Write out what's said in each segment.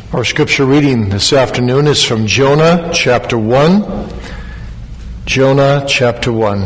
Our scripture reading this afternoon is from Jonah chapter 1. Jonah chapter 1.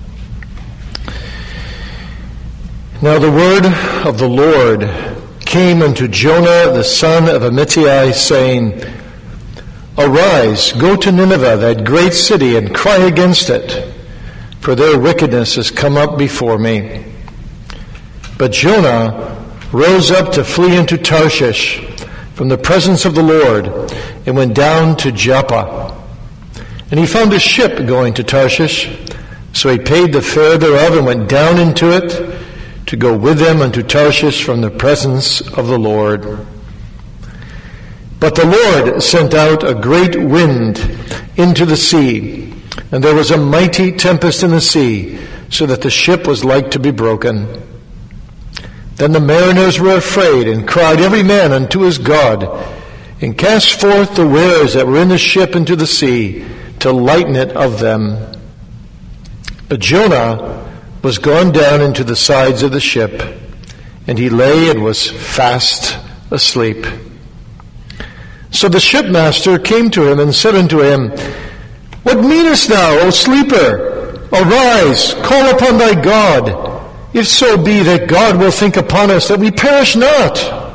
Now the word of the Lord came unto Jonah the son of Amittai, saying, Arise, go to Nineveh, that great city, and cry against it, for their wickedness has come up before me. But Jonah rose up to flee into Tarshish from the presence of the Lord, and went down to Joppa. And he found a ship going to Tarshish, so he paid the fare thereof, and went down into it, to go with them unto Tarshish from the presence of the Lord. But the Lord sent out a great wind into the sea, and there was a mighty tempest in the sea, so that the ship was like to be broken. Then the mariners were afraid, and cried every man unto his God, and cast forth the wares that were in the ship into the sea, to lighten it of them. But Jonah was gone down into the sides of the ship, and he lay and was fast asleep. So the shipmaster came to him and said unto him, What meanest thou, O sleeper? Arise, call upon thy God, if so be that God will think upon us, that we perish not.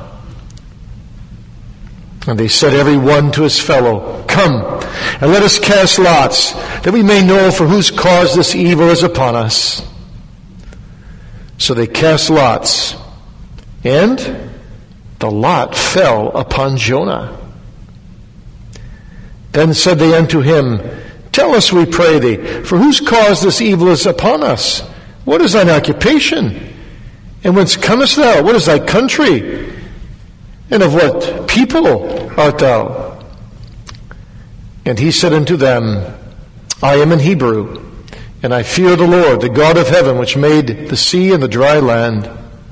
And they said every one to his fellow, Come, and let us cast lots, that we may know for whose cause this evil is upon us. So they cast lots, and the lot fell upon Jonah. Then said they unto him, Tell us, we pray thee, for whose cause this evil is upon us? What is thine occupation? And whence comest thou? What is thy country? And of what people art thou? And he said unto them, I am an Hebrew, and I fear the Lord, the God of heaven, which made the sea and the dry land.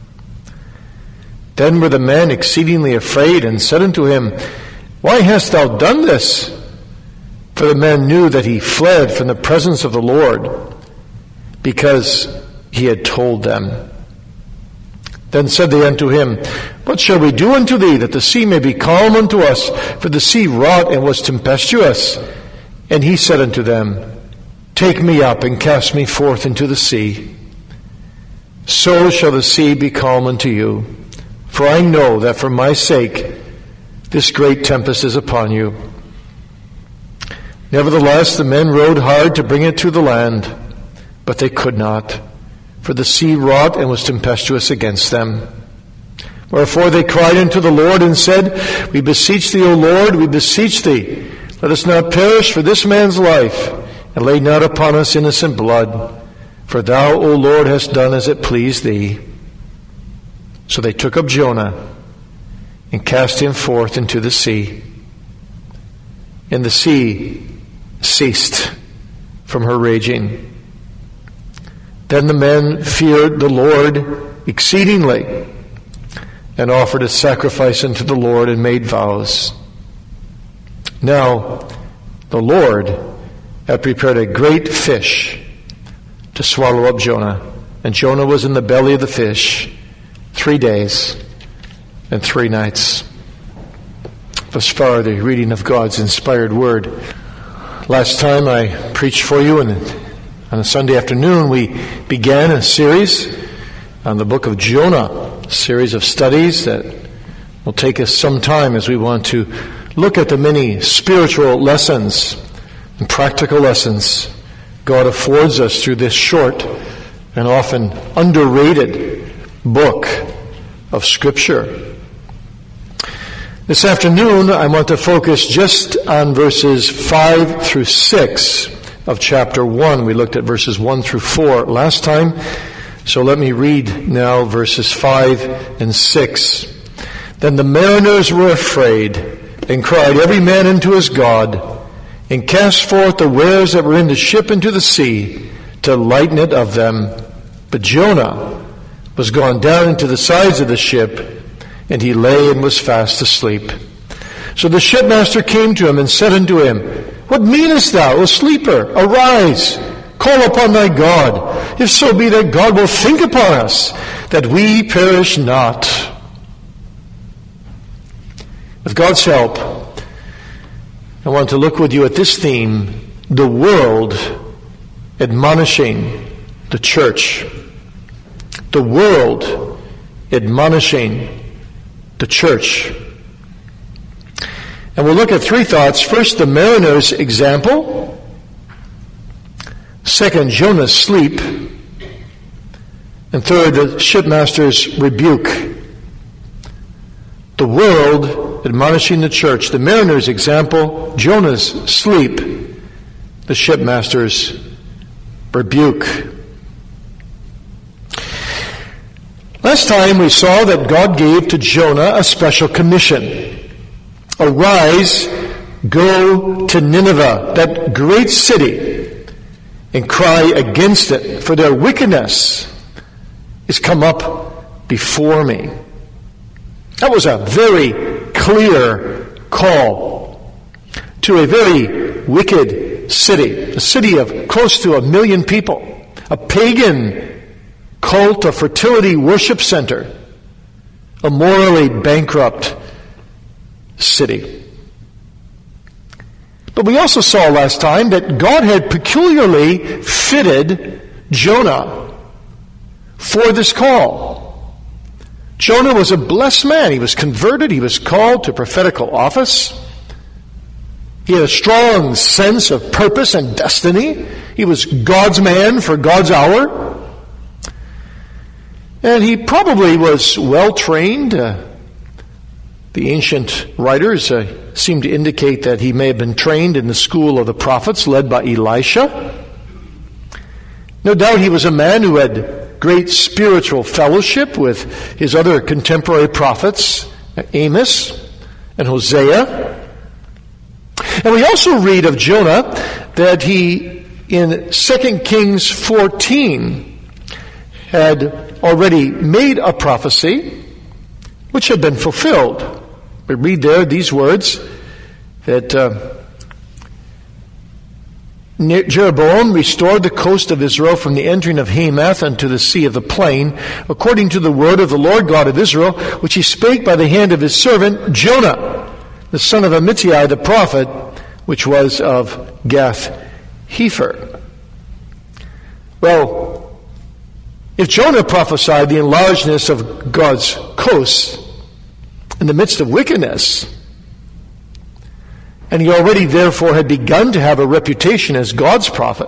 Then were the men exceedingly afraid, and said unto him, Why hast thou done this? For the men knew that he fled from the presence of the Lord, because he had told them. Then said they unto him, What shall we do unto thee, that the sea may be calm unto us? For the sea wrought and was tempestuous. And he said unto them, Take me up and cast me forth into the sea. So shall the sea be calm unto you. For I know that for my sake this great tempest is upon you. Nevertheless, the men rowed hard to bring it to the land, but they could not, for the sea wrought and was tempestuous against them. Wherefore they cried unto the Lord and said, We beseech thee, O Lord, we beseech thee, let us not perish for this man's life, and lay not upon us innocent blood. For thou, O Lord, hast done as it pleased thee. So they took up Jonah and cast him forth into the sea. And the sea ceased from her raging. Then the men feared the Lord exceedingly, and offered a sacrifice unto the Lord, and made vows. Now the Lord had prepared a great fish to swallow up Jonah. And Jonah was in the belly of the fish 3 days and 3 nights. Thus far, the reading of God's inspired word. Last time I preached for you, and on a Sunday afternoon we began a series on the book of Jonah, a series of studies that will take us some time as we want to look at the many spiritual lessons and practical lessons God affords us through this short and often underrated book of Scripture. This afternoon, I want to focus just on verses 5 through 6 of chapter 1. We looked at verses 1 through 4 last time, so let me read now verses 5 and 6. Then the mariners were afraid, and cried every man unto his God, and cast forth the wares that were in the ship into the sea, to lighten it of them. But Jonah was gone down into the sides of the ship, and he lay and was fast asleep. So the shipmaster came to him and said unto him, What meanest thou, O sleeper? Arise, call upon thy God, if so be that God will think upon us, that we perish not. With God's help, I want to look with you at this theme, the world admonishing the church. The world admonishing the church. And we'll look at three thoughts. First, the mariner's example. Second, Jonah's sleep. And third, the shipmaster's rebuke. The world admonishing the church. The mariner's example, Jonah's sleep, the shipmaster's rebuke. Last time we saw that God gave to Jonah a special commission. Arise, go to Nineveh, that great city, and cry against it, for their wickedness is come up before me. That was a very clear call to a very wicked city, a city of close to 1 million people, a pagan cult, a fertility worship center, a morally bankrupt city. But we also saw last time that God had peculiarly fitted Jonah for this call. Jonah was a blessed man. He was converted. He was called to prophetical office. He had a strong sense of purpose and destiny. He was God's man for God's hour. And he probably was well trained. The ancient writers seem to indicate that he may have been trained in the school of the prophets led by Elisha. No doubt he was a man who had great spiritual fellowship with his other contemporary prophets, Amos and Hosea. And we also read of Jonah that he, in 2 Kings 14, had already made a prophecy which had been fulfilled. We read there these words, that Jeroboam restored the coast of Israel from the entering of Hamath unto the sea of the plain, according to the word of the Lord God of Israel, which he spake by the hand of his servant Jonah, the son of Amittai the prophet, which was of Gath-hepher. Well, if Jonah prophesied the enlargedness of God's coast in the midst of wickedness, and he already therefore had begun to have a reputation as God's prophet,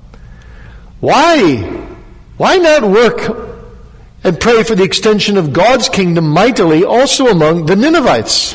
why not work and pray for the extension of God's kingdom mightily also among the Ninevites?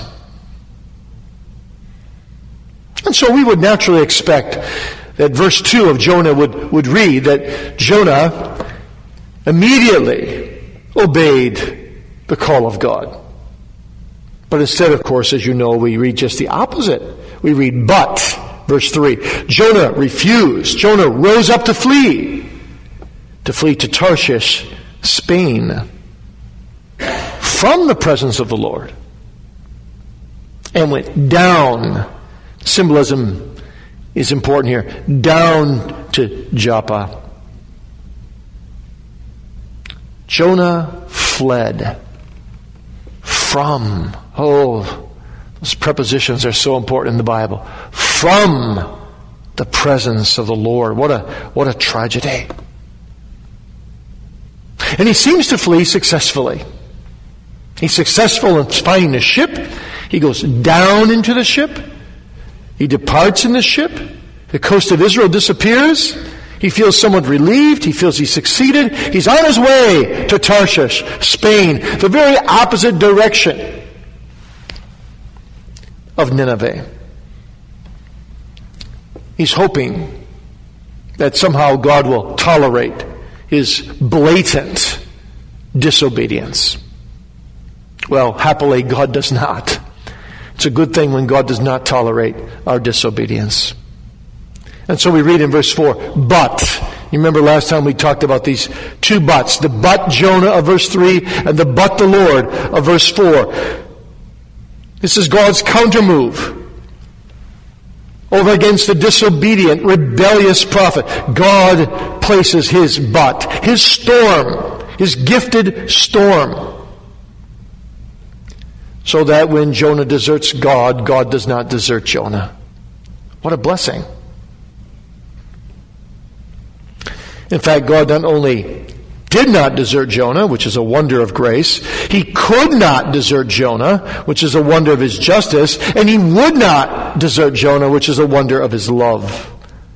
And so we would naturally expect that verse 2 of Jonah would read that Jonah immediately obeyed the call of God. But instead, of course, as you know, we read just the opposite. We read, but, verse 3, Jonah refused. Jonah rose up to flee to Tarshish, Spain, from the presence of the Lord, and went down. Symbolism is important here. Down to Joppa. Jonah fled from. Those prepositions are so important in the Bible. From the presence of the Lord. What a tragedy. And he seems to flee successfully. He's successful in finding the ship. He goes down into the ship. He departs in the ship. The coast of Israel disappears. He feels somewhat relieved. He feels he succeeded. He's on his way to Tarshish, Spain, the very opposite direction of Nineveh. He's hoping that somehow God will tolerate his blatant disobedience. Well, happily, God does not. It's a good thing when God does not tolerate our disobedience. And so we read in verse 4, but. You remember last time we talked about these two buts. The but Jonah of verse 3 and the but the Lord of verse 4. This is God's countermove over against the disobedient, rebellious prophet. God places his but, his storm, his gifted storm. so that when Jonah deserts God, God does not desert Jonah. What a blessing. In fact, God not only did not desert Jonah, which is a wonder of grace, he could not desert Jonah, which is a wonder of his justice, and he would not desert Jonah, which is a wonder of his love.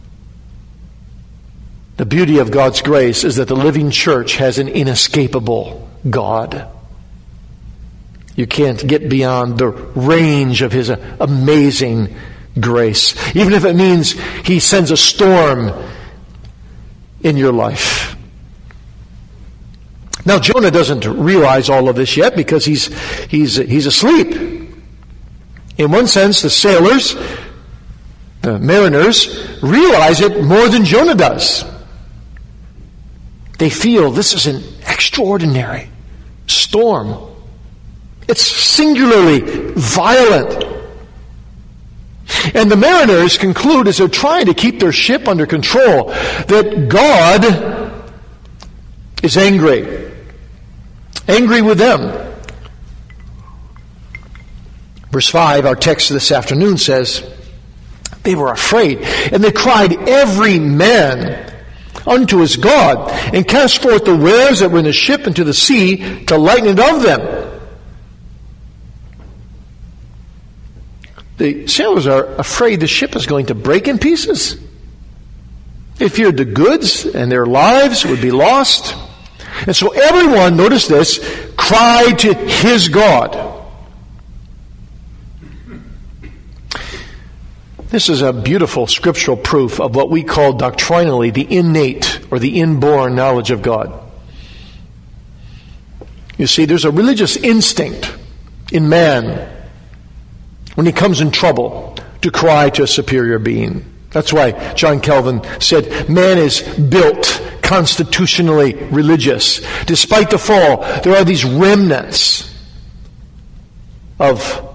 The beauty of God's grace is that the living church has an inescapable God. You can't get beyond the range of his amazing grace, even if it means he sends a storm in your life. Now, Jonah doesn't realize all of this yet because he's asleep. In one sense, the sailors, the mariners, realize it more than Jonah does. They feel this is an extraordinary storm. It's singularly violent. And the mariners conclude, as they're trying to keep their ship under control, that God is angry. Angry with them. Verse 5, our text this afternoon says, they were afraid, and they cried every man unto his God, and cast forth the wares that were in the ship into the sea to lighten it of them. The sailors are afraid the ship is going to break in pieces. They feared the goods and their lives would be lost. And so everyone, notice this, cried to his God. This is a beautiful scriptural proof of what we call doctrinally the innate or the inborn knowledge of God. You see, there's a religious instinct in man when he comes in trouble to cry to a superior being. That's why John Calvin said, man is built constitutionally religious. Despite the fall, there are these remnants of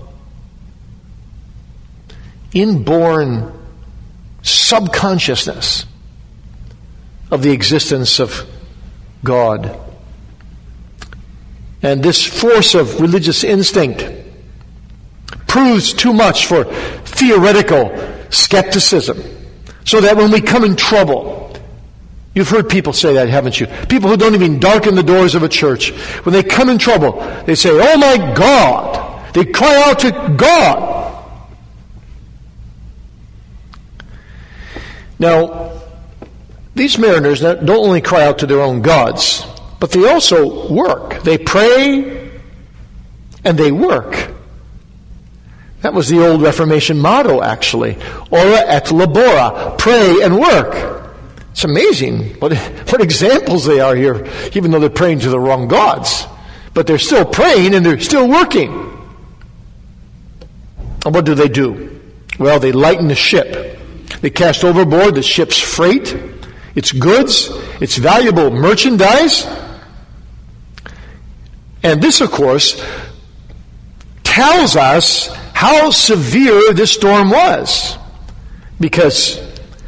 inborn subconsciousness of the existence of God. And this force of religious instinct proves too much for theoretical skepticism. So that when we come in trouble, you've heard people say that, haven't you? People who don't even darken the doors of a church. When they come in trouble, they say, "Oh my God!" They cry out to God. Now, these mariners don't only cry out to their own gods, but they also work. They pray and they work. That was the old Reformation motto, actually. Ora et labora. Pray and work. It's amazing what examples they are here, even though they're praying to the wrong gods. But they're still praying and they're still working. And what do? Well, they lighten the ship. They cast overboard the ship's freight, its goods, its valuable merchandise. And this, of course, tells us how severe this storm was. Because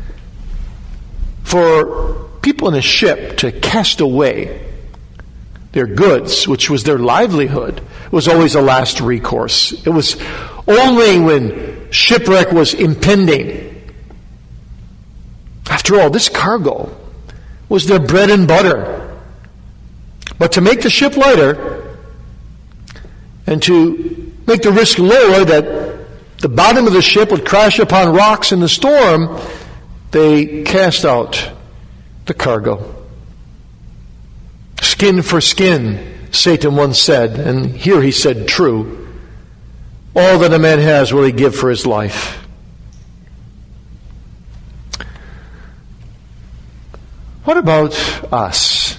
for people in a ship to cast away their goods, which was their livelihood, was always a last recourse. It was only when shipwreck was impending. After all, this cargo was their bread and butter. But to make the ship lighter and to make the risk lower that the bottom of the ship would crash upon rocks in the storm, they cast out the cargo. Skin for skin, Satan once said, and here he said true. All that a man has will he give for his life. What about us?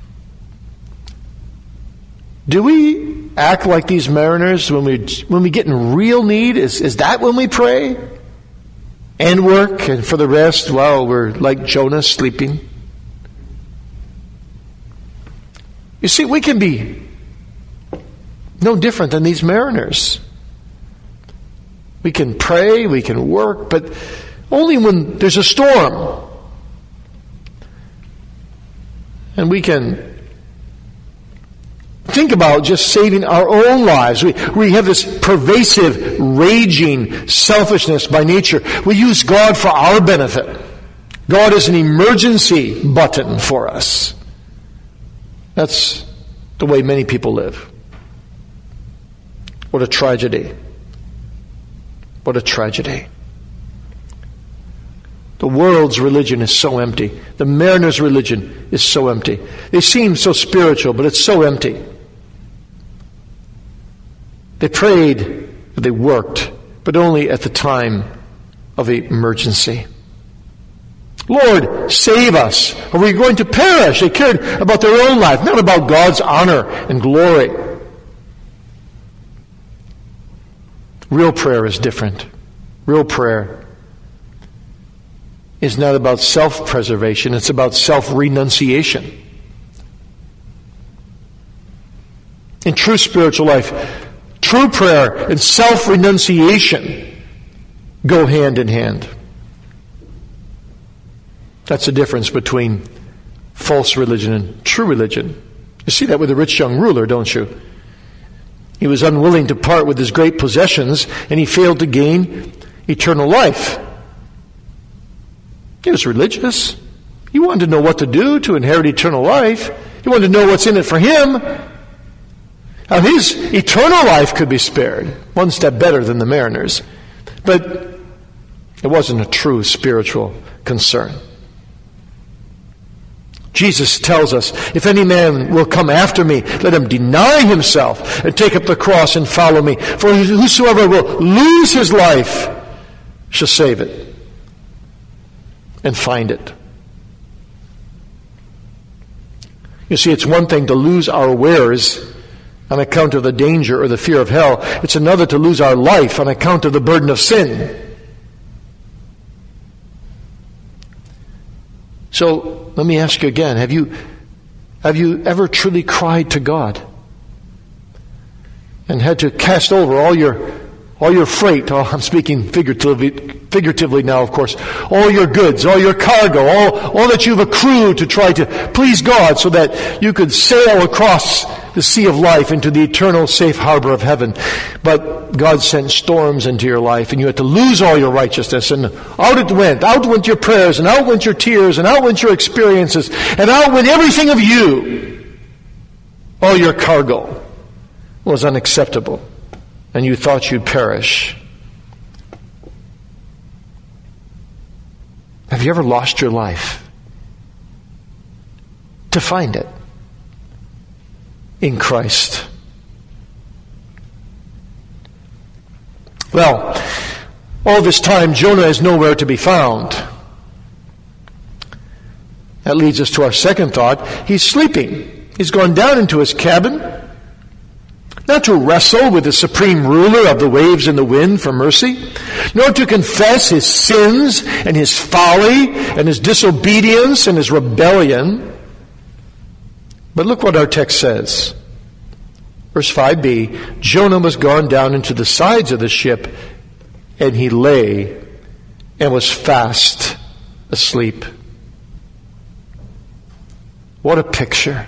Do we act like these mariners when we get in real need? Is that when we pray and work, and for the rest, well, we're like Jonah sleeping? You see, we can be no different than these mariners. We can pray, we can work, but only when there's a storm. And we can Think about just saving our own lives. We have this pervasive, raging selfishness by nature. We use God for our benefit. God is an emergency button for us. That's the way many people live. What a tragedy. What a tragedy. The world's religion is so empty. The mariner's religion is so empty. They seem so spiritual, but it's so empty. They prayed, they worked, but only at the time of emergency. Lord, save us, or we're going to perish. They cared about their own life, not about God's honor and glory. Real prayer is different. Real prayer is not about self-preservation, it's about self-renunciation. In true spiritual life, true prayer and self-renunciation go hand in hand. That's the difference between false religion and true religion. You see that with the rich young ruler, don't you? He was unwilling to part with his great possessions, and he failed to gain eternal life. He was religious. He wanted to know what to do to inherit eternal life. He wanted to know what's in it for him. Now, his eternal life could be spared, one step better than the mariner's. But it wasn't a true spiritual concern. Jesus tells us, if any man will come after me, let him deny himself and take up the cross and follow me. For whosoever will lose his life shall save it and find it. You see, it's one thing to lose our wares on account of the danger or the fear of hell. It's another to lose our life on account of the burden of sin. So, let me ask you again, have you ever truly cried to God and had to cast over all your freight? I'm speaking figuratively now, of course. All your goods, all your cargo, all that you've accrued to try to please God so that you could sail across the sea of life into the eternal safe harbor of heaven. But God sent storms into your life and you had to lose all your righteousness, and out it went. Out went your prayers, and out went your tears, and out went your experiences, and out went everything of you. All your cargo was unacceptable, and you thought you'd perish. Have you ever lost your life to find it in Christ? Well, all this time Jonah is nowhere to be found. That leads us to our second thought. He's sleeping. He's gone down into his cabin, not to wrestle with the supreme ruler of the waves and the wind for mercy, nor to confess his sins and his folly and his disobedience and his rebellion. But look what our text says. Verse 5b, Jonah was gone down into the sides of the ship, and he lay and was fast asleep. What a picture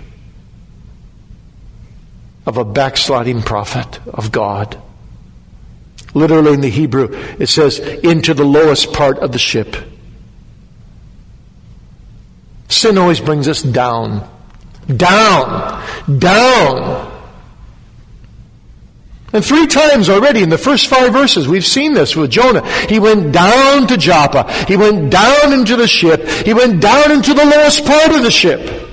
of a backsliding prophet of God. Literally in the Hebrew, it says, into the lowest part of the ship. Sin always brings us down. Down. Down. And 3 times already in the first 5 verses, we've seen this with Jonah. He went down to Joppa. He went down into the ship. He went down into the lowest part of the ship.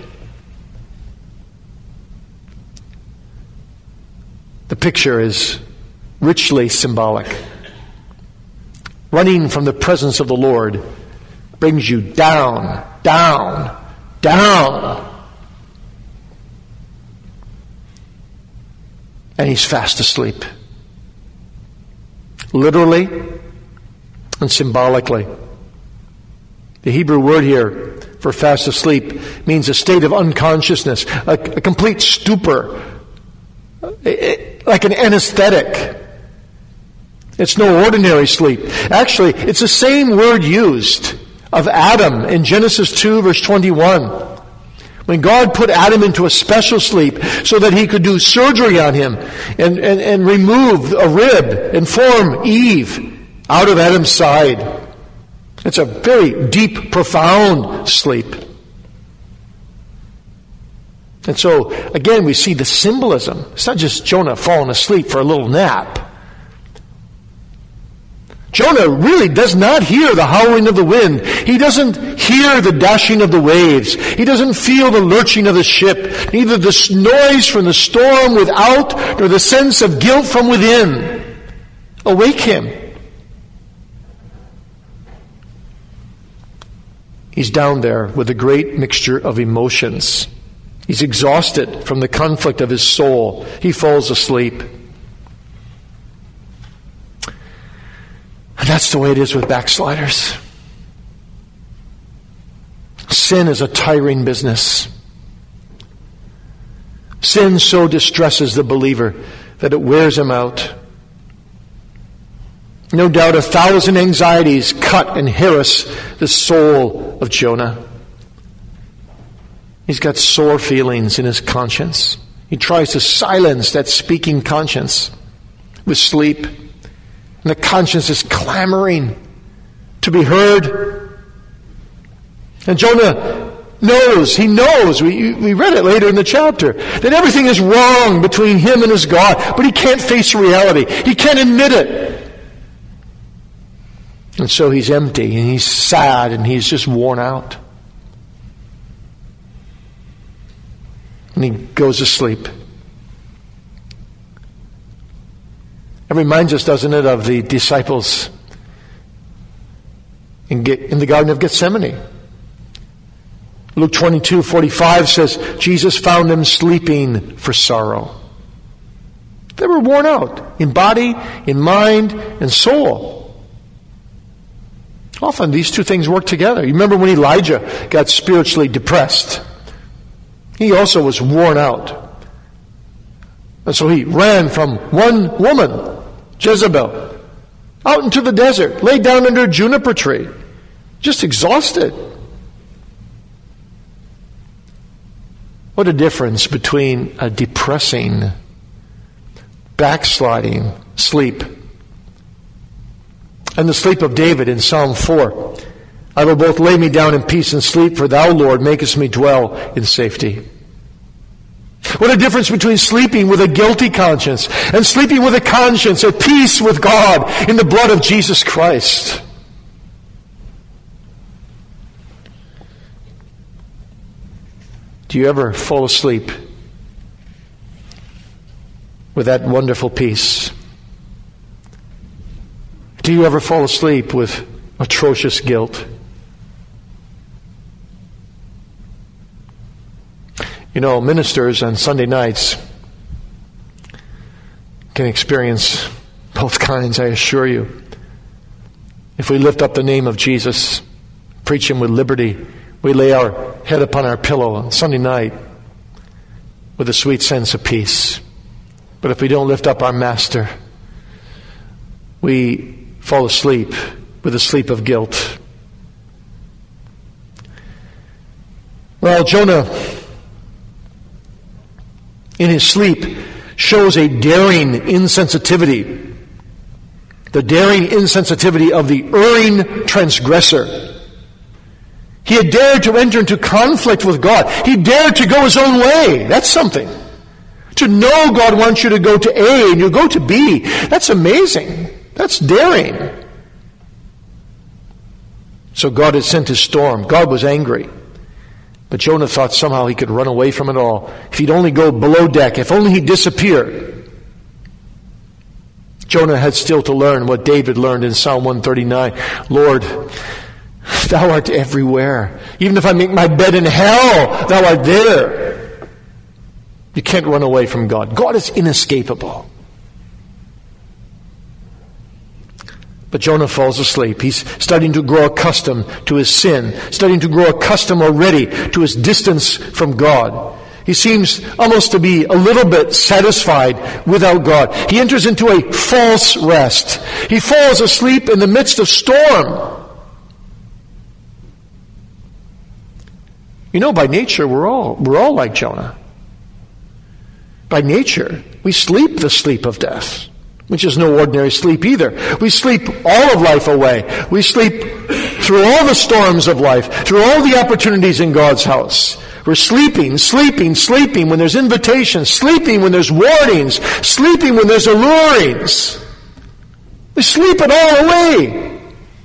The picture is richly symbolic. Running from the presence of the Lord brings you down, down, down. And he's fast asleep. Literally and symbolically. The Hebrew word here for fast asleep means a state of unconsciousness, a complete stupor, like an anesthetic. It's no ordinary sleep. Actually, it's the same word used of Adam in Genesis 2 verse 21. When God put Adam into a special sleep so that he could do surgery on him and remove a rib and form Eve out of Adam's side. It's a very deep, profound sleep. And so, again, we see the symbolism. It's not just Jonah falling asleep for a little nap. Jonah really does not hear the howling of the wind. He doesn't hear the dashing of the waves. He doesn't feel the lurching of the ship, neither the noise from the storm without nor the sense of guilt from within. Awake him. He's down there with a great mixture of emotions. He's exhausted from the conflict of his soul. He falls asleep. And that's the way it is with backsliders. Sin is a tiring business. Sin so distresses the believer that it wears him out. No doubt 1,000 anxieties cut and harass the soul of Jonah. He's got sore feelings in his conscience. He tries to silence that speaking conscience with sleep. And the conscience is clamoring to be heard. And Jonah knows, he knows, we read it later in the chapter, that everything is wrong between him and his God, but he can't face reality. He can't admit it. And so he's empty, and he's sad, and he's just worn out. And he goes to sleep. It reminds us, doesn't it, of the disciples in the Garden of Gethsemane. Luke 22:45 says, Jesus found them sleeping for sorrow. They were worn out in body, in mind, and soul. Often these two things work together. You remember when Elijah got spiritually depressed? He also was worn out. And so he ran from one woman, Jezebel, out into the desert, laid down under a juniper tree, just exhausted. What a difference between a depressing, backsliding sleep and the sleep of David in Psalm 4. I will both lay me down in peace and sleep, for thou, Lord, makest me dwell in safety. What a difference between sleeping with a guilty conscience and sleeping with a conscience at peace with God in the blood of Jesus Christ. Do you ever fall asleep with that wonderful peace? Do you ever fall asleep with atrocious guilt? You know, ministers on Sunday nights can experience both kinds, I assure you. If we lift up the name of Jesus, preach Him with liberty, we lay our head upon our pillow on Sunday night with a sweet sense of peace. But if we don't lift up our Master, we fall asleep with a sleep of guilt. Well, Jonah, in his sleep, shows a daring insensitivity. The daring insensitivity of the erring transgressor. He had dared to enter into conflict with God. He dared to go his own way. That's something. To know God wants you to go to A and you go to B. That's amazing. That's daring. So God had sent his storm. God was angry. But Jonah thought somehow he could run away from it all. If he'd only go below deck, if only he'd disappear. Jonah had still to learn what David learned in Psalm 139. Lord, thou art everywhere. Even if I make my bed in hell, thou art there. You can't run away from God. God is inescapable. But Jonah falls asleep. He's starting to grow accustomed to his sin, starting to grow accustomed already to his distance from God. He seems almost to be a little bit satisfied without God. He enters into a false rest. He falls asleep in the midst of storm. By nature, we're all like Jonah. By nature, we sleep the sleep of death, which is no ordinary sleep either. We sleep all of life away. We sleep through all the storms of life, through all the opportunities in God's house. We're sleeping when there's invitations, sleeping when there's warnings, sleeping when there's allurings. We sleep it all away.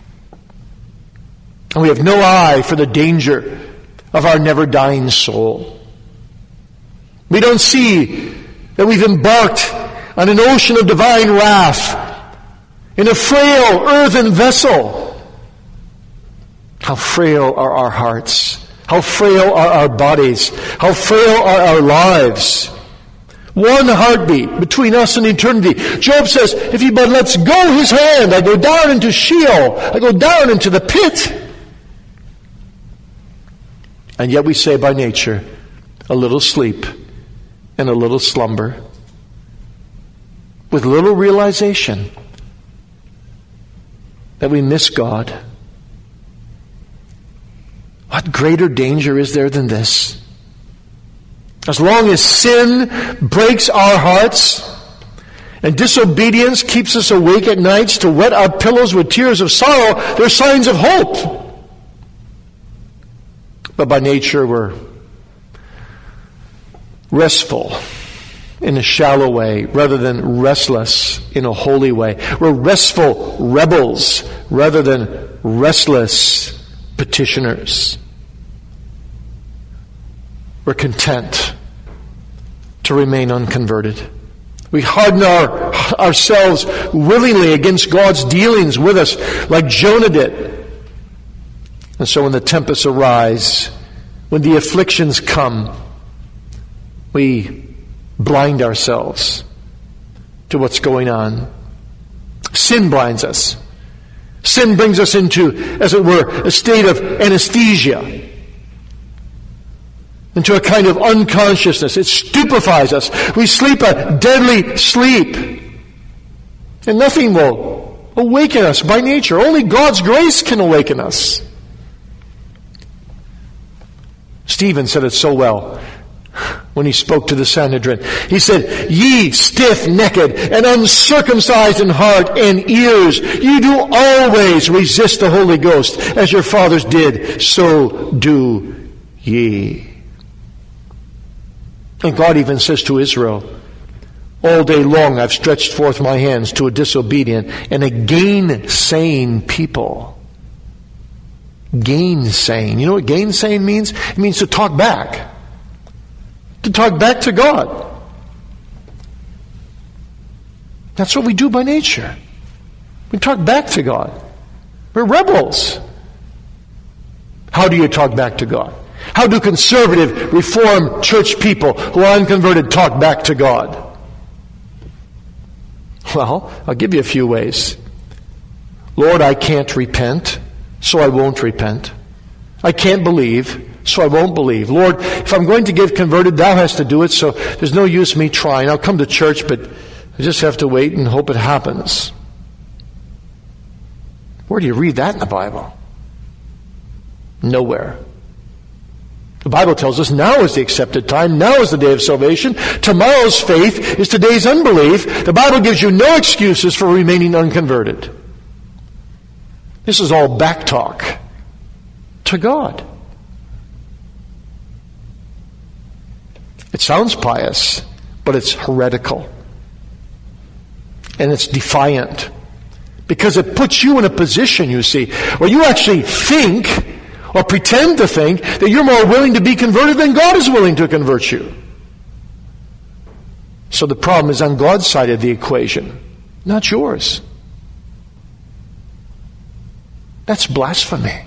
And we have no eye for the danger of our never-dying soul. We don't see that we've embarked on an ocean of divine wrath in a frail earthen vessel. How frail are our hearts. How frail are our bodies. How frail are our lives. One heartbeat between us and eternity. Job says, if he but lets go his hand, I go down into Sheol. I go down into the pit. And yet we say by nature, a little sleep and a little slumber, with little realization that we miss God. What greater danger is there than this? As long as sin breaks our hearts and disobedience keeps us awake at nights to wet our pillows with tears of sorrow, there are signs of hope. But by nature, we're restful in a shallow way rather than restless in a holy way. We're restful rebels rather than restless petitioners. We're content to remain unconverted. We harden ourselves willingly against God's dealings with us like Jonah did. And so when the tempests arise, when the afflictions come, we blind ourselves to what's going on. Sin blinds us. Sin brings us into, as it were, a state of anesthesia, into a kind of unconsciousness. It stupefies us. We sleep a deadly sleep. And nothing will awaken us by nature. Only God's grace can awaken us. Stephen said it so well when he spoke to the Sanhedrin. He said, ye stiff-necked and uncircumcised in heart and ears, you do always resist the Holy Ghost, as your fathers did, so do ye. And God even says to Israel, all day long I've stretched forth my hands to a disobedient and a gainsaying people. Gainsaying. You know what gainsaying means? It means to talk back. To talk back to God. That's what we do by nature. We talk back to God. We're rebels. How do you talk back to God? How do conservative, reformed church people who are unconverted talk back to God? Well, I'll give you a few ways. Lord, I can't repent, so I won't repent. I can't believe, so I won't believe. Lord, if I'm going to get converted, thou hast to do it, so there's no use me trying. I'll come to church, but I just have to wait and hope it happens. Where do you read that in the Bible? Nowhere. The Bible tells us now is the accepted time, now is the day of salvation. Tomorrow's faith is today's unbelief. The Bible gives you no excuses for remaining unconverted. This is all back talk to God. It sounds pious, but it's heretical. And it's defiant. Because it puts you in a position, you see, where you actually think or pretend to think that you're more willing to be converted than God is willing to convert you. So the problem is on God's side of the equation, not yours. That's blasphemy.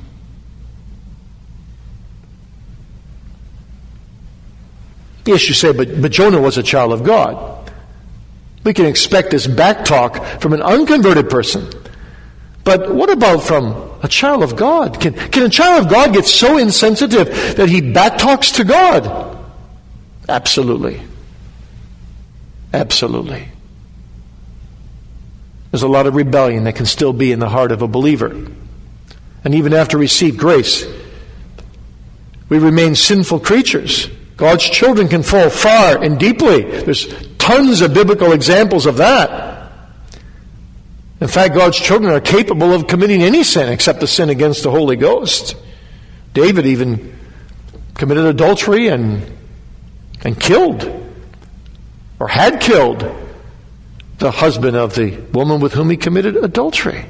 Yes, you say, but Jonah was a child of God. We can expect this back talk from an unconverted person. But what about from a child of God? Can a child of God get so insensitive that he back talks to God? Absolutely. Absolutely. There's a lot of rebellion that can still be in the heart of a believer. And even after received grace, We remain sinful creatures. God's children can fall far and deeply. There's tons of biblical examples of that. In fact, God's children are capable of committing any sin except the sin against the Holy Ghost. David even committed adultery and killed, or had killed, the husband of the woman with whom he committed adultery.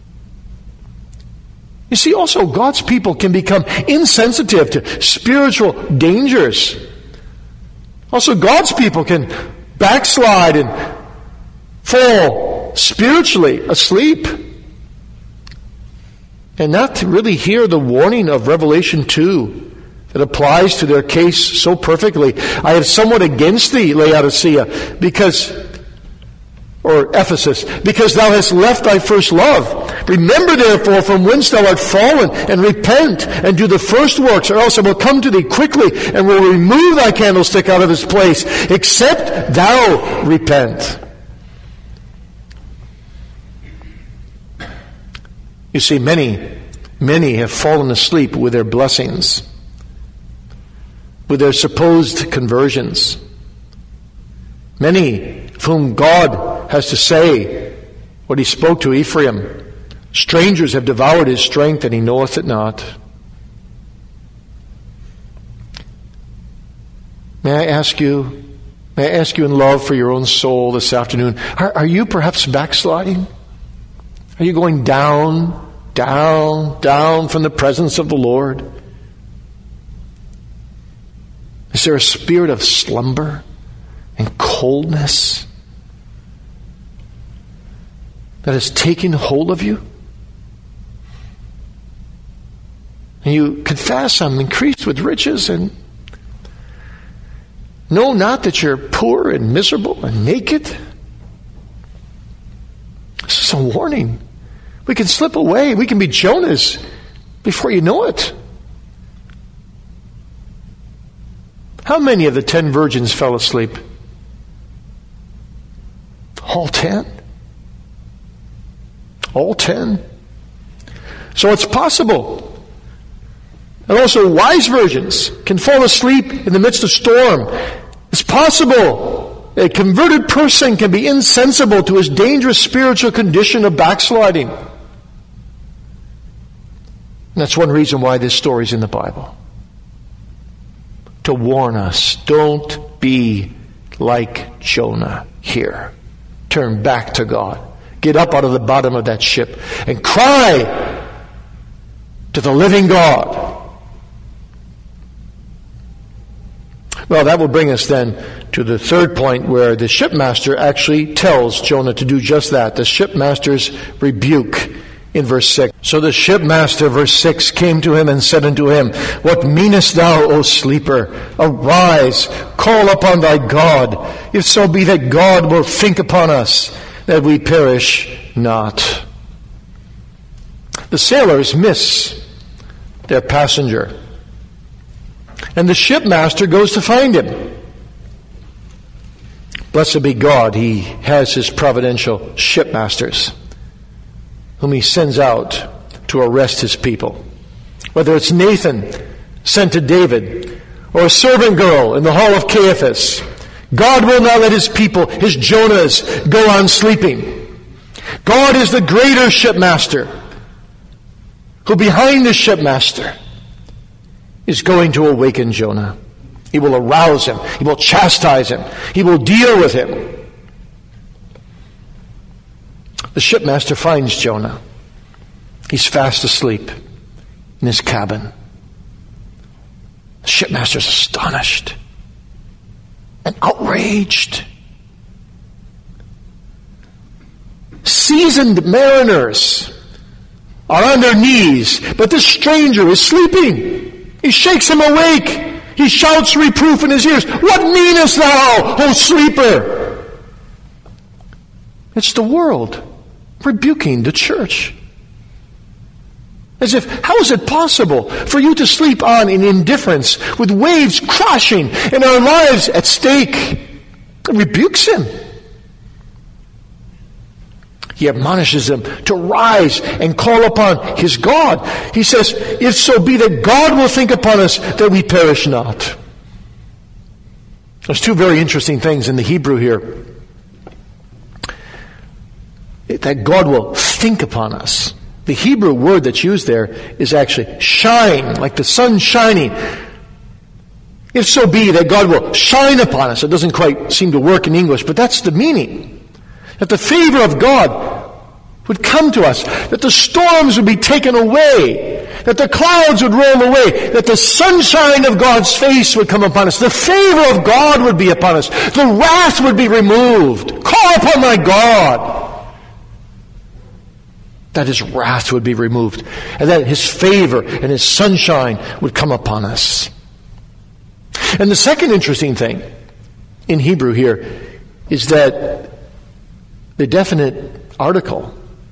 You see, also God's people can become insensitive to spiritual dangers. Also, God's people can backslide and fall spiritually asleep and not to really hear the warning of Revelation 2 that applies to their case so perfectly. I have somewhat against thee, Laodicea, or Ephesus, because thou hast left thy first love. Remember therefore from whence thou art fallen, and repent, and do the first works, or else I will come to thee quickly, and will remove thy candlestick out of his place, except thou repent. You see, many have fallen asleep with their blessings, with their supposed conversions. Many of whom God has to say what he spoke to Ephraim. Strangers have devoured his strength, and he knoweth it not. May I ask you in love for your own soul this afternoon, are you perhaps backsliding? Are you going down from the presence of the Lord? Is there a spirit of slumber and coldness that has taken hold of you? And you confess, I'm increased with riches, and know not that you're poor and miserable and naked? This is a warning. We can slip away. We can be Jonahs before you know it. How many of the 10 virgins fell asleep? All 10? All 10? So it's possible. And also wise virgins can fall asleep in the midst of storm. It's possible. A converted person can be insensible to his dangerous spiritual condition of backsliding. And that's one reason why this story is in the Bible. To warn us, don't be like Jonah here. Turn back to God. Get up out of the bottom of that ship and cry to the living God. Well, that will bring us then to the third point, where the shipmaster actually tells Jonah to do just that. The shipmaster's rebuke in verse 6. So the shipmaster, verse 6, came to him and said unto him, What meanest thou, O sleeper? Arise, call upon thy God, if so be that God will think upon us, that we perish not. The sailors miss their passenger, and the shipmaster goes to find him. Blessed be God, he has his providential shipmasters, whom he sends out to arrest his people. Whether it's Nathan sent to David, or a servant girl in the hall of Caiaphas, God will not let his people, his Jonahs, go on sleeping. God is the greater shipmaster, who behind the shipmaster is going to awaken Jonah. He will arouse him. He will chastise him. He will deal with him. The shipmaster finds Jonah. He's fast asleep in his cabin. The shipmaster's astonished and outraged. Seasoned mariners are on their knees, but this stranger is sleeping. He shakes him awake. He shouts reproof in his ears. What meanest thou, O sleeper? It's the world rebuking the church. As if, how is it possible for you to sleep on in indifference with waves crashing and our lives at stake? It rebukes him. He admonishes them to rise and call upon his God. He says, if so be that God will think upon us that we perish not. There's two very interesting things in the Hebrew here. That God will think upon us. The Hebrew word that's used there is actually shine, like the sun shining. If so be that God will shine upon us. It doesn't quite seem to work in English, but that's the meaning. That the favor of God would come to us. That the storms would be taken away. That the clouds would roll away. That the sunshine of God's face would come upon us. The favor of God would be upon us. The wrath would be removed. Call upon my God. That his wrath would be removed. And that his favor and his sunshine would come upon us. And the second interesting thing in Hebrew here is that the definite article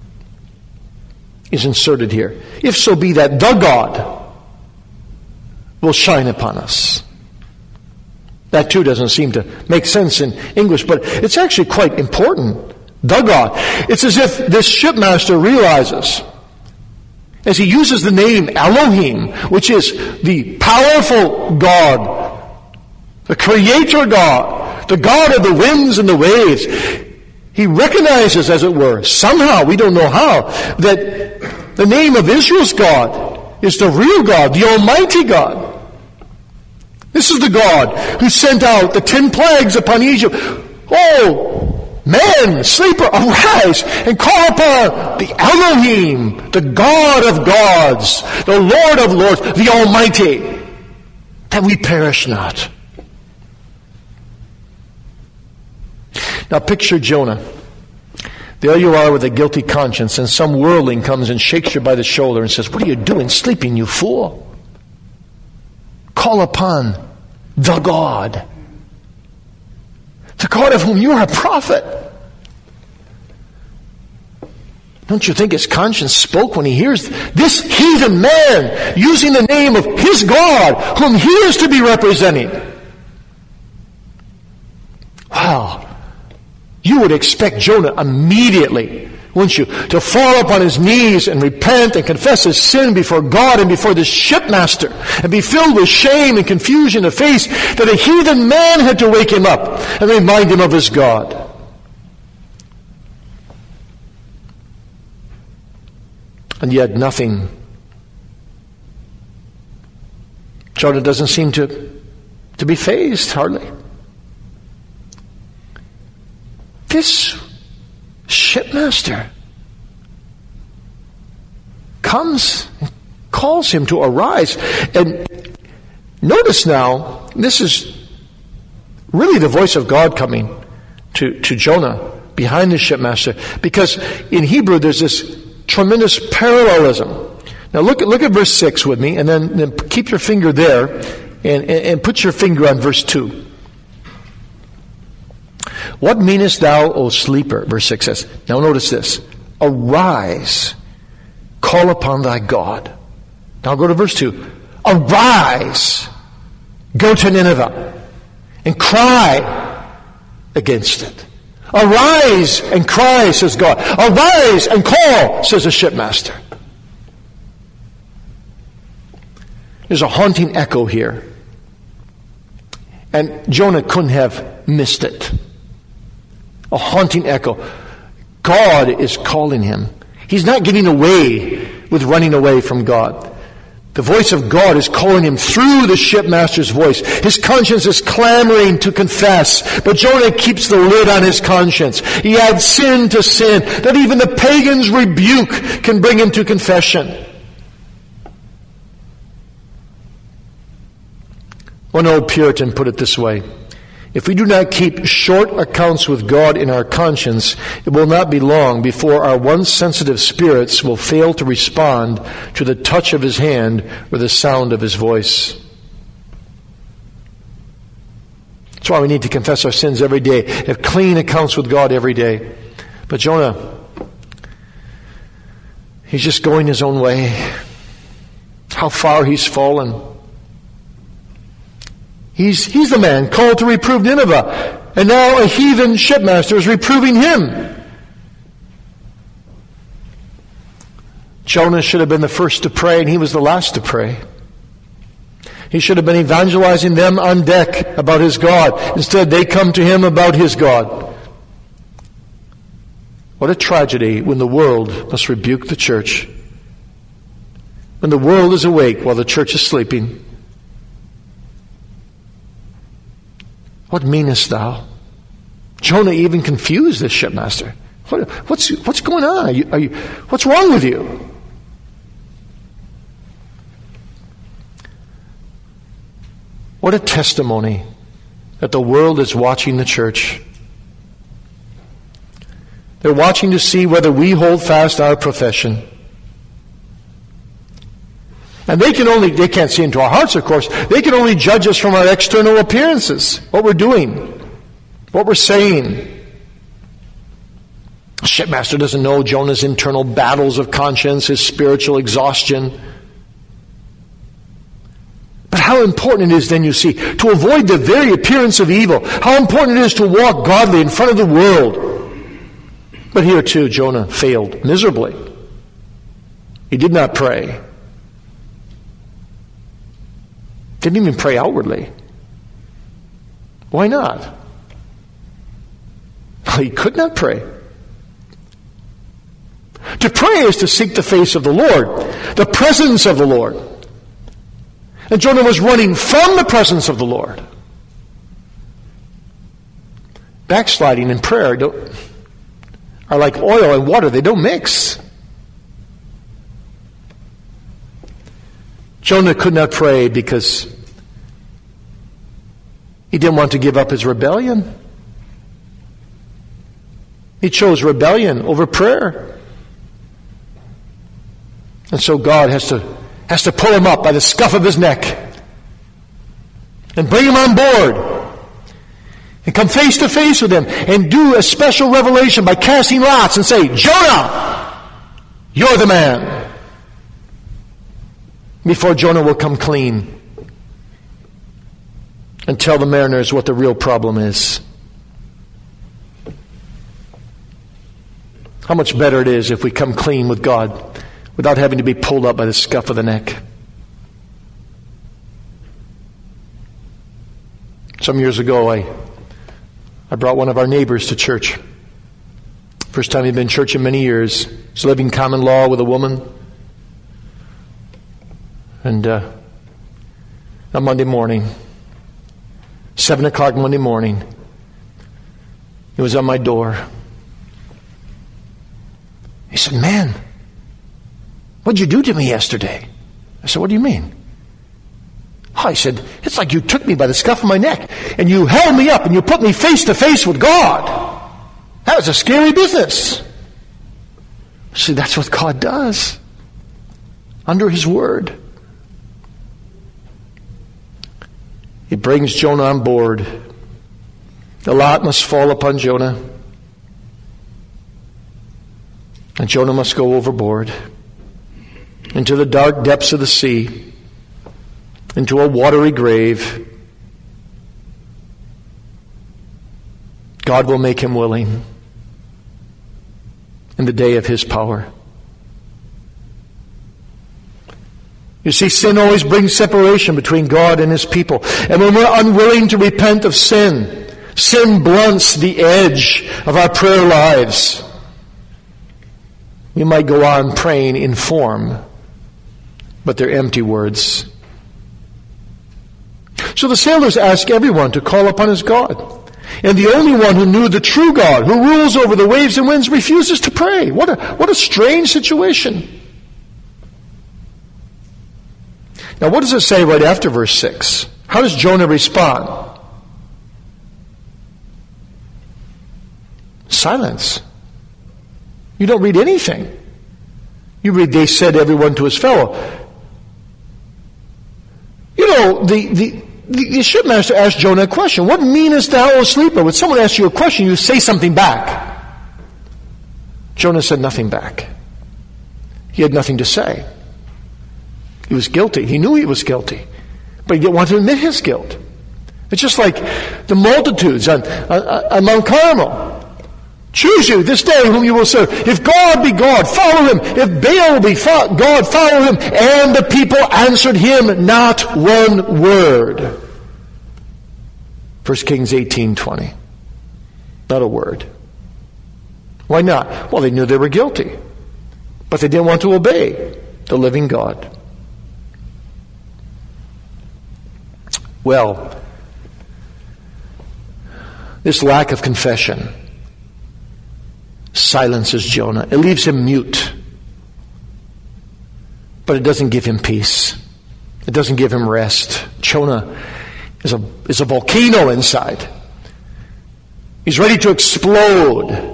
is inserted here. If so be that the God will shine upon us. That too doesn't seem to make sense in English, but it's actually quite important. The God. It's as if this shipmaster realizes, as he uses the name Elohim, which is the powerful God, the creator God, the God of the winds and the waves, he recognizes, as it were, somehow, we don't know how, that the name of Israel's God is the real God, the Almighty God. This is the God who sent out the 10 plagues upon Egypt. Oh, man, sleeper, arise and call upon the Elohim, the God of gods, the Lord of lords, the Almighty, that we perish not. Now picture Jonah. There you are with a guilty conscience, and some worldling comes and shakes you by the shoulder and says, "What are you doing sleeping, you fool? Call upon the God of whom you are a prophet." Don't you think his conscience spoke when he hears this heathen man using the name of his God, whom he is to be representing? Wow. You would expect Jonah immediately, wouldn't you, to fall upon his knees and repent and confess his sin before God and before the shipmaster and be filled with shame and confusion to face that a heathen man had to wake him up and remind him of his God. And yet nothing. Jonah doesn't seem to be fazed, hardly. This shipmaster comes and calls him to arise. And notice now, this is really the voice of God coming to Jonah behind the shipmaster, because in Hebrew there's this tremendous parallelism. Now look at verse 6 with me, and then keep your finger there and put your finger on verse 2. What meanest thou, O sleeper? Verse 6 says. Now notice this. Arise, call upon thy God. Now go to verse 2. Arise, go to Nineveh, and cry against it. Arise and cry, says God. Arise and call, says the shipmaster. There's a haunting echo here. And Jonah couldn't have missed it. A haunting echo. God is calling him. He's not getting away with running away from God. The voice of God is calling him through the shipmaster's voice. His conscience is clamoring to confess, but Jonah keeps the lid on his conscience. He adds sin to sin, that even the pagan's rebuke can bring him to confession. One old Puritan put it this way. If we do not keep short accounts with God in our conscience, it will not be long before our once sensitive spirits will fail to respond to the touch of his hand or the sound of his voice. That's why we need to confess our sins every day, have clean accounts with God every day. But Jonah, he's just going his own way. How far he's fallen. He's the man called to reprove Nineveh. And now a heathen shipmaster is reproving him. Jonah should have been the first to pray, and he was the last to pray. He should have been evangelizing them on deck about his God. Instead, they come to him about his God. What a tragedy when the world must rebuke the church. When the world is awake while the church is sleeping. What meanest thou? Jonah even confused the shipmaster. What's going on? What's wrong with you? What a testimony that the world is watching the church. They're watching to see whether we hold fast our profession. And they can't see into our hearts, of course. They can only judge us from our external appearances, what we're doing, what we're saying. The shipmaster doesn't know Jonah's internal battles of conscience, his spiritual exhaustion. But how important it is then, you see, to avoid the very appearance of evil. How important it is to walk godly in front of the world. But here too, Jonah failed miserably. He did not pray. Didn't even pray outwardly. Why not? Well, he could not pray. To pray is to seek the face of the Lord, the presence of the Lord. And Jonah was running from the presence of the Lord. Backsliding and prayer are like oil and water. They don't mix. Jonah could not pray because he didn't want to give up his rebellion. He chose rebellion over prayer. And so God has to pull him up by the scuff of his neck and bring him on board and come face to face with him and do a special revelation by casting lots and say, Jonah, you're the man. Before Jonah will come clean and tell the mariners what the real problem is. How much better it is if we come clean with God without having to be pulled up by the scuff of the neck. Some years ago, I brought one of our neighbors to church. First time he'd been in church in many years. He's living common law with a woman. And on Monday morning, 7 o'clock Monday morning, he was on my door. He said, man, what'd you do to me yesterday? I said, what do you mean? Oh, he said, it's like you took me by the scuff of my neck and you held me up and you put me face to face with God. That was a scary business. See, that's what God does under His Word. He brings Jonah on board. The lot must fall upon Jonah. And Jonah must go overboard into the dark depths of the sea, into a watery grave. God will make him willing in the day of His power. You see, sin always brings separation between God and His people. And when we're unwilling to repent of sin, sin blunts the edge of our prayer lives. We might go on praying in form, but they're empty words. So the sailors ask everyone to call upon his God. And the only one who knew the true God, who rules over the waves and winds, refuses to pray. What a strange situation. Now, what does it say right after verse 6? How does Jonah respond? Silence. You don't read anything. You read, they said everyone to his fellow. You know, the shipmaster asked Jonah a question. What meanest thou, O sleeper? When someone asks you a question, you say something back. Jonah said nothing back. He had nothing to say. He was guilty. He knew he was guilty. But he didn't want to admit his guilt. It's just like the multitudes on Mount Carmel. Choose you this day whom you will serve. If God be God, follow him. If Baal be God, follow him. And the people answered him not one word. 1 Kings 18:20. Not a word. Why not? Well, they knew they were guilty. But they didn't want to obey the living God. Well, this lack of confession silences Jonah. It leaves him mute. But it doesn't give him peace. It doesn't give him rest. Jonah is a volcano inside. He's ready to explode.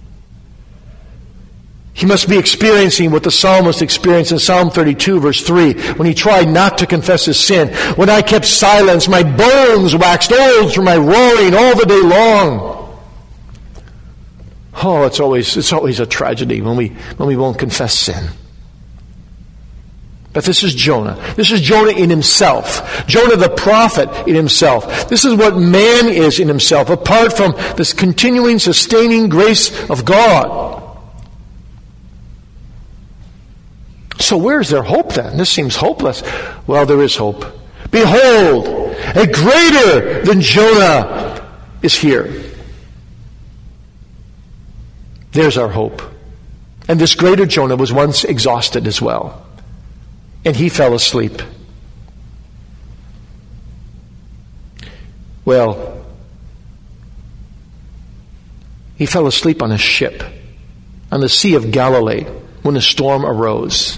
He must be experiencing what the psalmist experienced in Psalm 32, verse 3, when he tried not to confess his sin. When I kept silence, my bones waxed old through my roaring all the day long. Oh, it's always a tragedy when we won't confess sin. But this is Jonah. This is Jonah in himself. Jonah the prophet in himself. This is what man is in himself, apart from this continuing, sustaining grace of God. So where's their hope then? This seems hopeless. Well, there is hope. Behold, a greater than Jonah is here. There's our hope. And this greater Jonah was once exhausted as well. And he fell asleep. Well, he fell asleep on a ship on the Sea of Galilee when a storm arose.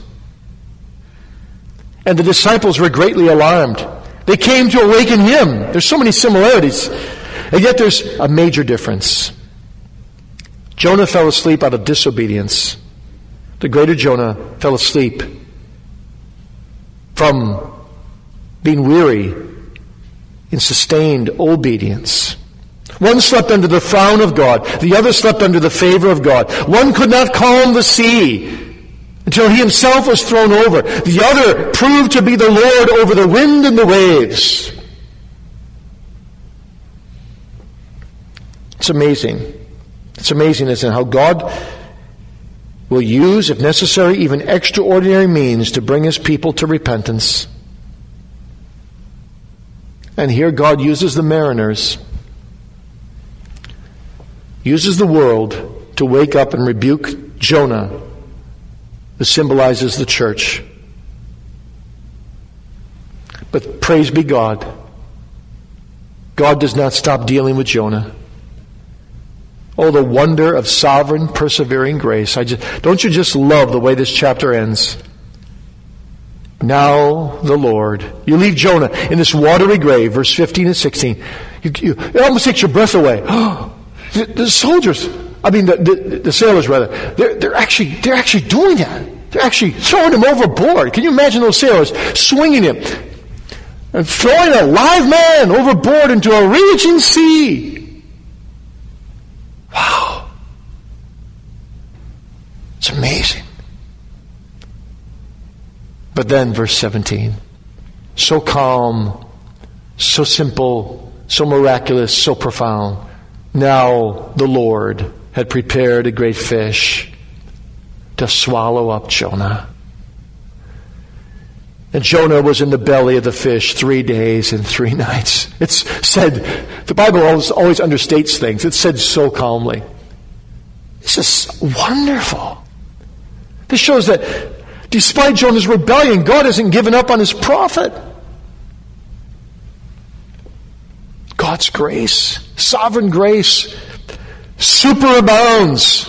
And the disciples were greatly alarmed. They came to awaken him. There's so many similarities. And yet there's a major difference. Jonah fell asleep out of disobedience. The greater Jonah fell asleep from being weary in sustained obedience. One slept under the frown of God. The other slept under the favor of God. One could not calm the sea until he himself was thrown over. The other proved to be the Lord over the wind and the waves. It's amazing. It's amazing, isn't it, how God will use, if necessary, even extraordinary means to bring his people to repentance. And here God uses the mariners, uses the world to wake up and rebuke Jonah, who symbolizes the church. But praise be God. God does not stop dealing with Jonah. Oh, the wonder of sovereign, persevering grace. Don't you just love the way this chapter ends? Now the Lord. You leave Jonah in this watery grave, verse 15 and 16. It almost takes your breath away. The soldiers, the sailors rather, they're actually doing that. They're actually throwing him overboard. Can you imagine those sailors swinging him and throwing a live man overboard into a raging sea? Wow. It's amazing. But then verse 17. So calm, so simple, so miraculous, so profound. Now the Lord had prepared a great fish to swallow up Jonah. And Jonah was in the belly of the fish 3 days and 3 nights. It's said, the Bible always understates things. It's said so calmly. This is wonderful. This shows that despite Jonah's rebellion, God hasn't given up on his prophet. God's grace, sovereign grace, superabounds.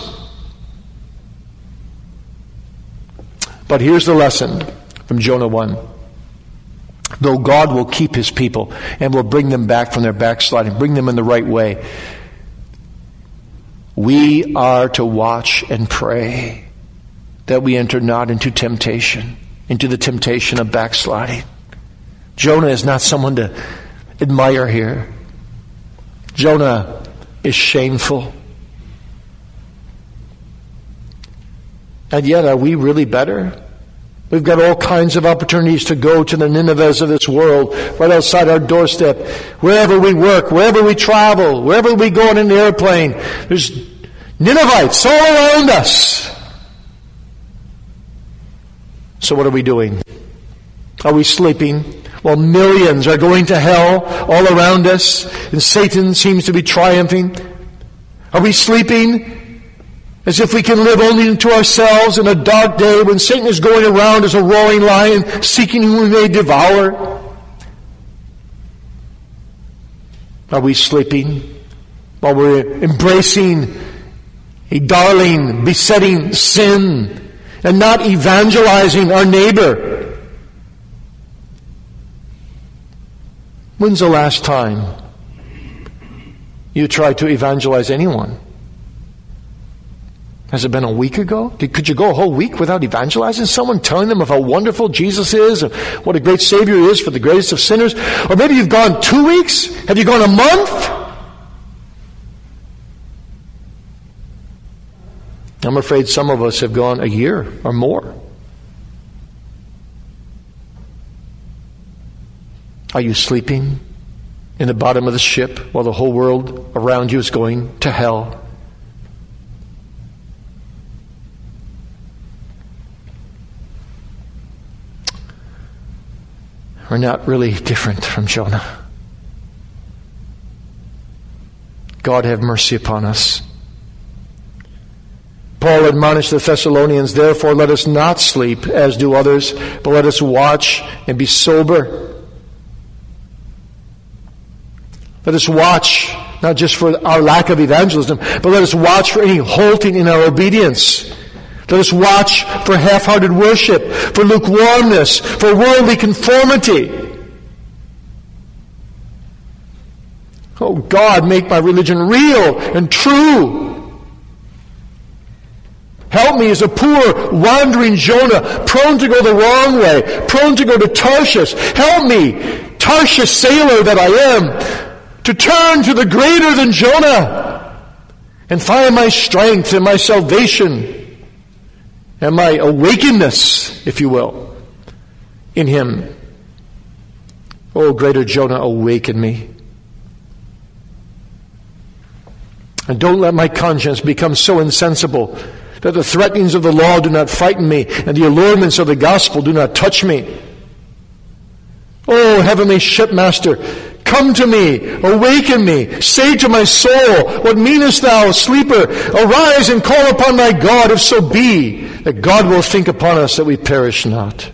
But here's the lesson from Jonah 1. Though God will keep his people and will bring them back from their backsliding, bring them in the right way, we are to watch and pray that we enter not into temptation, into the temptation of backsliding. Jonah is not someone to admire here. Jonah is shameful. And yet, are we really better? We've got all kinds of opportunities to go to the Ninevehs of this world, right outside our doorstep. Wherever we work, wherever we travel, wherever we go in an airplane, there's Ninevites all around us. So what are we doing? Are we sleeping? While millions are going to hell all around us, and Satan seems to be triumphing. Are we sleeping as if we can live only into ourselves in a dark day when Satan is going around as a roaring lion, seeking whom he may devour? Are we sleeping while we're embracing a darling, besetting sin and not evangelizing our neighbor? When's the last time you tried to evangelize anyone? Has it been a week ago? Could you go a whole week without evangelizing someone, telling them of how wonderful Jesus is and what a great Savior he is for the greatest of sinners? Or maybe you've gone 2 weeks? Have you gone a month? I'm afraid some of us have gone a year or more. Are you sleeping in the bottom of the ship while the whole world around you is going to hell? We're not really different from Jonah. God have mercy upon us. Paul admonished the Thessalonians, therefore let us not sleep as do others, but let us watch and be sober. Let us watch, not just for our lack of evangelism, but let us watch for any halting in our obedience. Let us watch for half-hearted worship, for lukewarmness, for worldly conformity. Oh God, make my religion real and true. Help me as a poor, wandering Jonah, prone to go the wrong way, prone to go to Tarshish. Help me, Tarshish sailor that I am, to turn to the greater than Jonah and find my strength and my salvation and my awakeness, if you will, in him. Oh, greater Jonah, awaken me. And don't let my conscience become so insensible that the threatenings of the law do not frighten me and the allurements of the gospel do not touch me. Oh, heavenly shipmaster, come to me, awaken me, say to my soul, what meanest thou, sleeper? Arise and call upon thy God, if so be that God will think upon us that we perish not.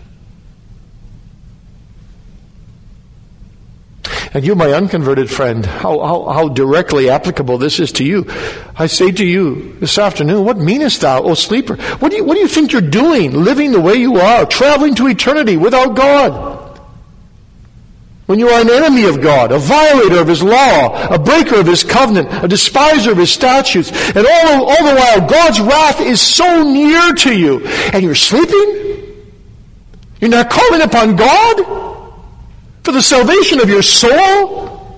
And you, my unconverted friend, how directly applicable this is to you. I say to you this afternoon, what meanest thou, O sleeper? What do you think you're doing, living the way you are, traveling to eternity without God? When you are an enemy of God, a violator of His law, a breaker of His covenant, a despiser of His statutes, and all the while God's wrath is so near to you, and you're sleeping? You're not calling upon God for the salvation of your soul?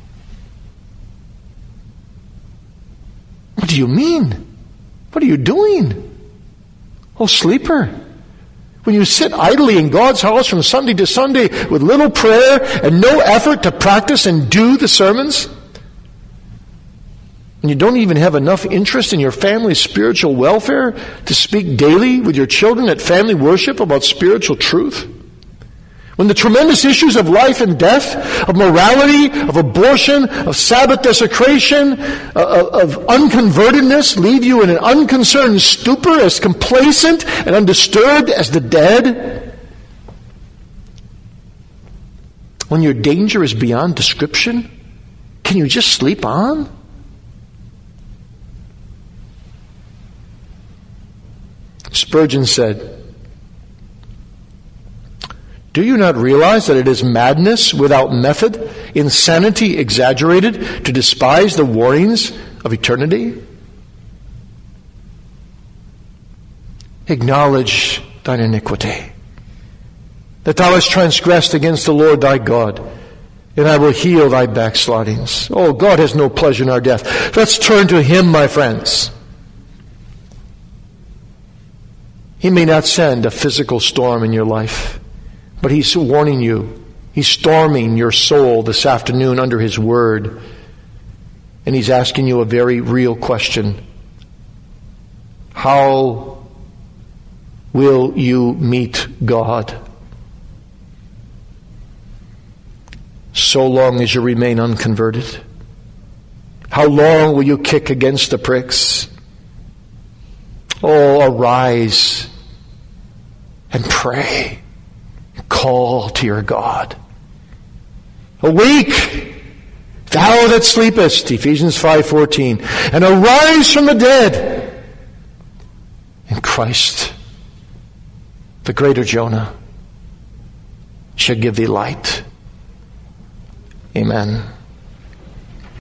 What do you mean? What are you doing? Oh, sleeper. When you sit idly in God's house from Sunday to Sunday with little prayer and no effort to practice and do the sermons, and you don't even have enough interest in your family's spiritual welfare to speak daily with your children at family worship about spiritual truth, when the tremendous issues of life and death, of morality, of abortion, of Sabbath desecration, of unconvertedness leave you in an unconcerned stupor, as complacent and undisturbed as the dead, when your danger is beyond description, can you just sleep on? Spurgeon said, do you not realize that it is madness without method, insanity exaggerated, to despise the warnings of eternity? Acknowledge thine iniquity, that thou hast transgressed against the Lord thy God, and I will heal thy backslidings. Oh, God has no pleasure in our death. Let's turn to Him, my friends. He may not send a physical storm in your life, but He's warning you. He's storming your soul this afternoon under His Word. And He's asking you a very real question. How will you meet God? So long as you remain unconverted. How long will you kick against the pricks? Oh, arise and pray. Call to your God. Awake, thou that sleepest, Ephesians 5:14, and arise from the dead. And Christ, the greater Jonah, shall give thee light. Amen.